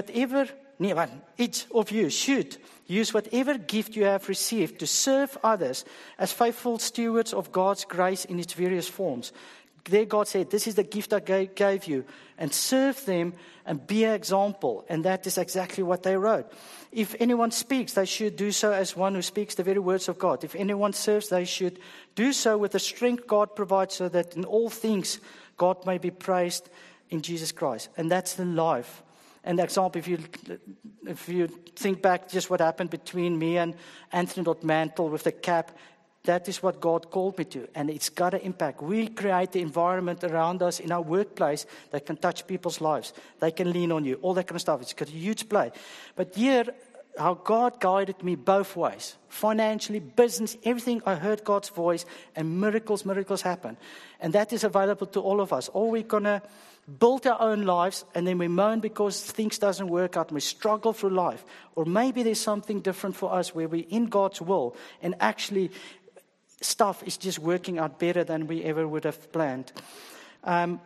Speaker 2: should use whatever gift you have received to serve others as faithful stewards of God's grace in its various forms. There God said, this is the gift I gave you, and serve them and be an example. And that is exactly what they wrote. If anyone speaks, they should do so as one who speaks the very words of God. If anyone serves, they should do so with the strength God provides, so that in all things God may be praised in Jesus Christ. And that's the life. And the example, if you think back just what happened between me and Anthony Mantle with the cap, that is what God called me to. And it's got an impact. We create the environment around us in our workplace that can touch people's lives. They can lean on you, all that kind of stuff. It's got a huge play. But here, how God guided me both ways. Financially, business, everything, I heard God's voice, and miracles happen. And that is available to all of us. Or we're going to build our own lives, and then we moan because things doesn't work out, and we struggle through life. Or maybe there's something different for us where we're in God's will, and actually stuff is just working out better than we ever would have planned. One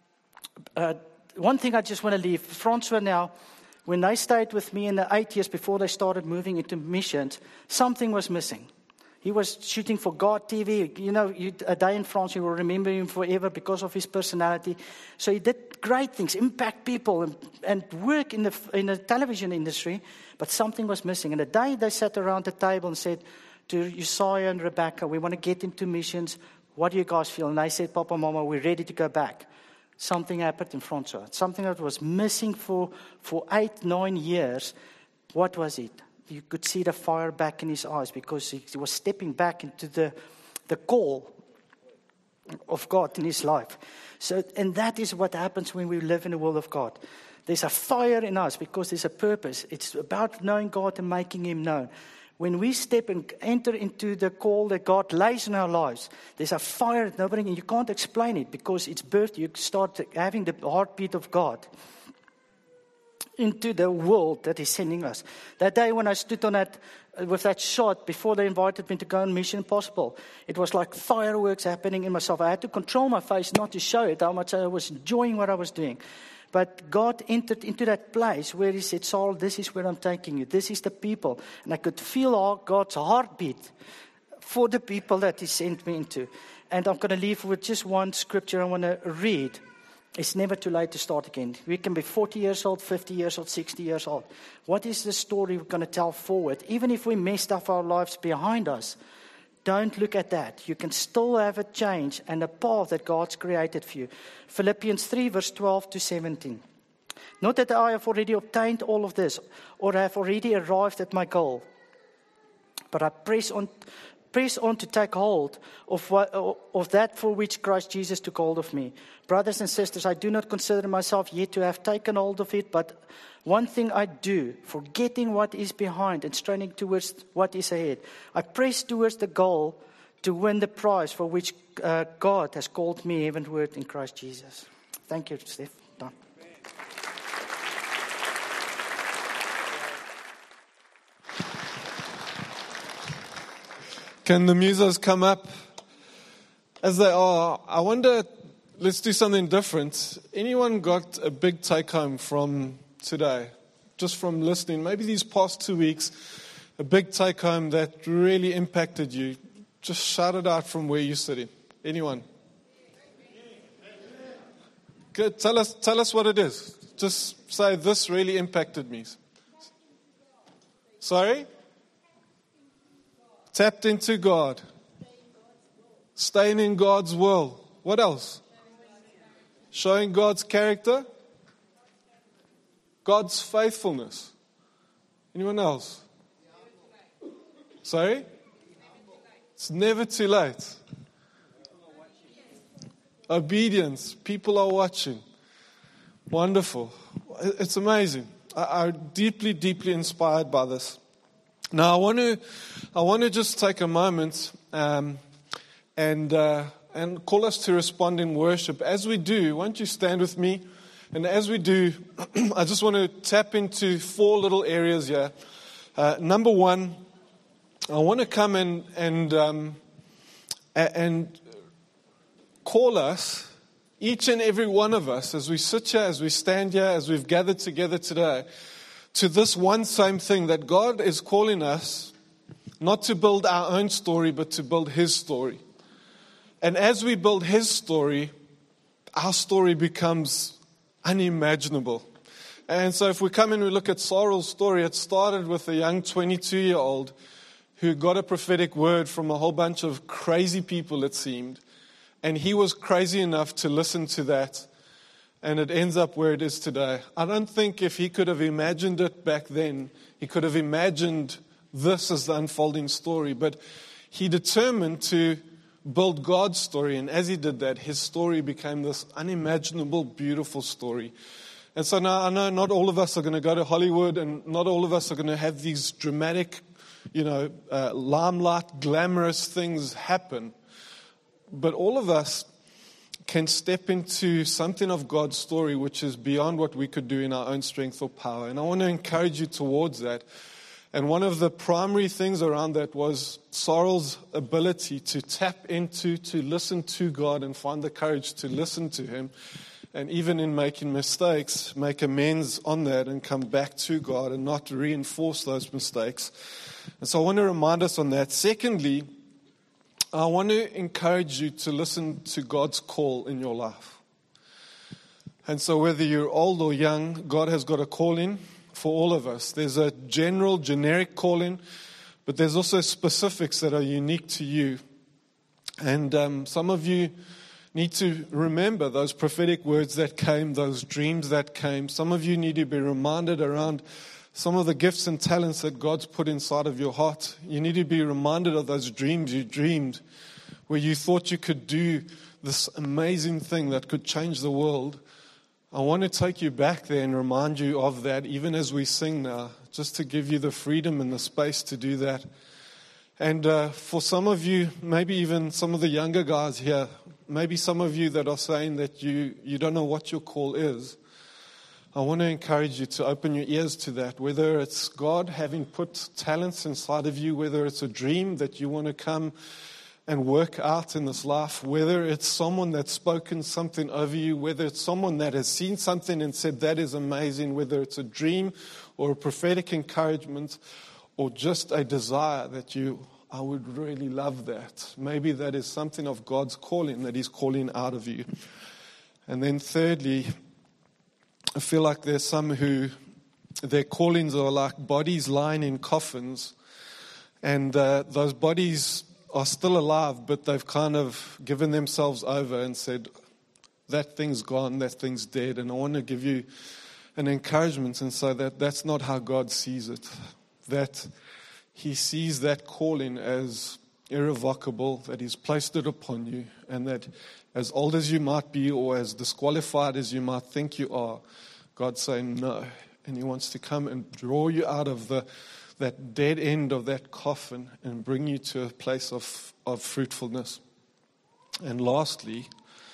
Speaker 2: thing I just want to leave, Francois now, when they stayed with me in the 8 years before they started moving into missions, something was missing. He was shooting for God TV. You know, a day in France, you will remember him forever because of his personality. So he did great things, impact people, and work in the television industry. But something was missing. And the day they sat around the table and said to Uzziah and Rebecca, we want to get into missions. What do you guys feel? And they said, Papa, Mama, we're ready to go back. Something happened in Francois. Something that was missing for 8-9 years. What was it? You could see the fire back in his eyes because he was stepping back into the call of God in his life. So, and that is what happens when we live in the will of God. There's a fire in us because there's a purpose. It's about knowing God and making Him known. When we step and enter into the call that God lays in our lives, there's a fire that nobody, and you can't explain it because it's birthed. You start having the heartbeat of God into the world that He's sending us. That day when I stood on that, with that shot, before they invited me to go on Mission Impossible, it was like fireworks happening in myself. I had to control my face not to show it, how much I was enjoying what I was doing. But God entered into that place where He said, Saul, this is where I'm taking you. This is the people. And I could feel God's heartbeat for the people that He sent me into. And I'm going to leave with just one scripture I want to read. It's never too late to start again. We can be 40 years old, 50 years old, 60 years old. What is the story we're going to tell forward? Even if we messed up our lives behind us, don't look at that. You can still have a change and a path that God's created for you. Philippians 3, verse 12 to 17. Not that I have already obtained all of this or have already arrived at my goal, but I press on to take hold of that for which Christ Jesus took hold of me. Brothers and sisters, I do not consider myself yet to have taken hold of it, but one thing I do, forgetting what is behind and straining towards what is ahead. I press towards the goal to win the prize for which God has called me heavenward in Christ Jesus. Thank you, Steph. Done.
Speaker 1: Can the musos come up? As they are, I wonder, let's do something different. Anyone got a big take-home from today? Just from listening, maybe these past 2 weeks, a big take-home that really impacted you. Just shout it out from where you're sitting. Anyone? Good. Tell us what it is. Just say, this really impacted me. Sorry? Tapped into God. Staying in God's will. What else? Showing God's character. God's faithfulness. Anyone else? Sorry? It's never too late. Obedience. People are watching. Wonderful. It's amazing. I'm deeply, deeply inspired by this. Now, I want to just take a moment and call us to respond in worship. As we do, won't you stand with me? And as we do, I just want to tap into 4 little areas here. Number 1, I want to come and call us, each and every one of us, as we sit here, as we stand here, as we've gathered together today, to this one same thing, that God is calling us not to build our own story, but to build His story. And as we build His story, our story becomes unimaginable. And so if we come and we look at Sorrel's story, it started with a young 22-year-old who got a prophetic word from a whole bunch of crazy people, it seemed. And he was crazy enough to listen to that. And it ends up where it is today. I don't think if he could have imagined it back then, he could have imagined this as the unfolding story. But he determined to build God's story. And as he did that, his story became this unimaginable, beautiful story. And so now I know not all of us are going to go to Hollywood, and not all of us are going to have these dramatic, limelight, glamorous things happen. But all of us can step into something of God's story which is beyond what we could do in our own strength or power. And I want to encourage you towards that. And one of the primary things around that was Sorrel's ability to tap into, to listen to God and find the courage to listen to Him. And even in making mistakes, make amends on that and come back to God and not reinforce those mistakes. And so I want to remind us on that. Secondly, I want to encourage you to listen to God's call in your life. And so whether you're old or young, God has got a calling for all of us. There's a general, generic calling, but there's also specifics that are unique to you. And some of you need to remember those prophetic words that came, those dreams that came. Some of you need to be reminded around some of the gifts and talents that God's put inside of your heart. You need to be reminded of those dreams you dreamed, where you thought you could do this amazing thing that could change the world. I want to take you back there and remind you of that, even as we sing now, just to give you the freedom and the space to do that. And for some of you, maybe even some of the younger guys here, maybe some of you that are saying that you don't know what your call is, I want to encourage you to open your ears to that, whether it's God having put talents inside of you, whether it's a dream that you want to come and work out in this life, whether it's someone that's spoken something over you, whether it's someone that has seen something and said that is amazing, whether it's a dream or a prophetic encouragement or just a desire that I would really love that. Maybe that is something of God's calling that He's calling out of you. And then thirdly, I feel like there's some who their callings are like bodies lying in coffins, and those bodies are still alive, but they've kind of given themselves over and said, that thing's gone, that thing's dead. And I want to give you an encouragement and say that that's not how God sees it. That He sees that calling as irrevocable, that He's placed it upon you, and that as old as you might be or as disqualified as you might think you are, God's saying no. And He wants to come and draw you out of that dead end of that coffin and bring you to a place of fruitfulness. And lastly,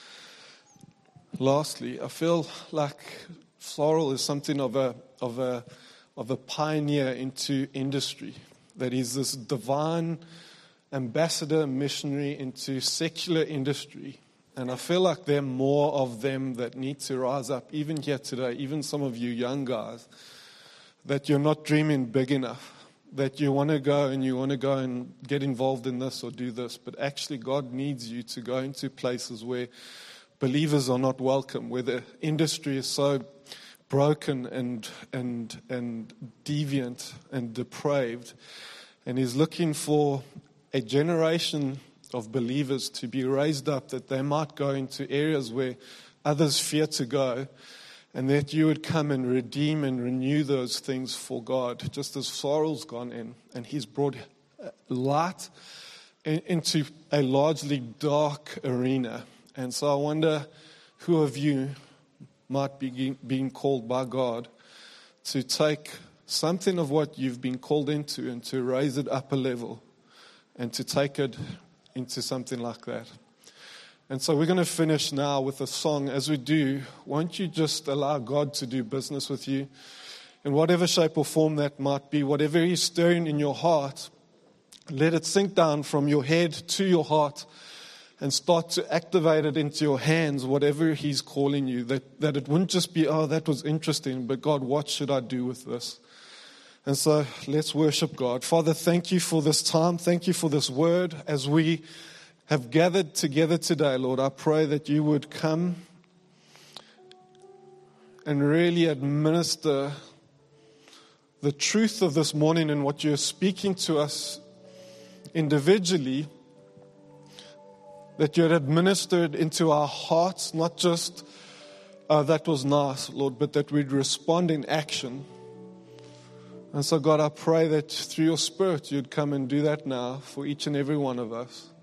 Speaker 1: I feel like Sorrel is something of a pioneer into industry. That he's this divine ambassador, missionary into secular industry. And I feel like there are more of them that need to rise up, even here today, even some of you young guys, that you're not dreaming big enough, that you want to go and get involved in this or do this. But actually God needs you to go into places where believers are not welcome, where the industry is so broken and deviant and depraved. And He's looking for a generation of believers to be raised up, that they might go into areas where others fear to go, and that you would come and redeem and renew those things for God, just as Sorrel's gone in, and he's brought light into a largely dark arena. And so I wonder who of you might be being called by God to take something of what you've been called into and to raise it up a level and to take it into something like that. And so we're going to finish now with a song. As we do, won't you just allow God to do business with you in whatever shape or form that might be, whatever He's stirring in your heart, let it sink down from your head to your heart and start to activate it into your hands, whatever He's calling you, that it wouldn't just be, oh, that was interesting, but God, what should I do with this? And so let's worship God. Father, thank you for this time. Thank you for this word. As we have gathered together today, Lord, I pray that you would come and really administer the truth of this morning and what you're speaking to us individually, that you had administered into our hearts, not just, that was nice, Lord, but that we'd respond in action. And so, God, I pray that through your Spirit, you'd come and do that now for each and every one of us.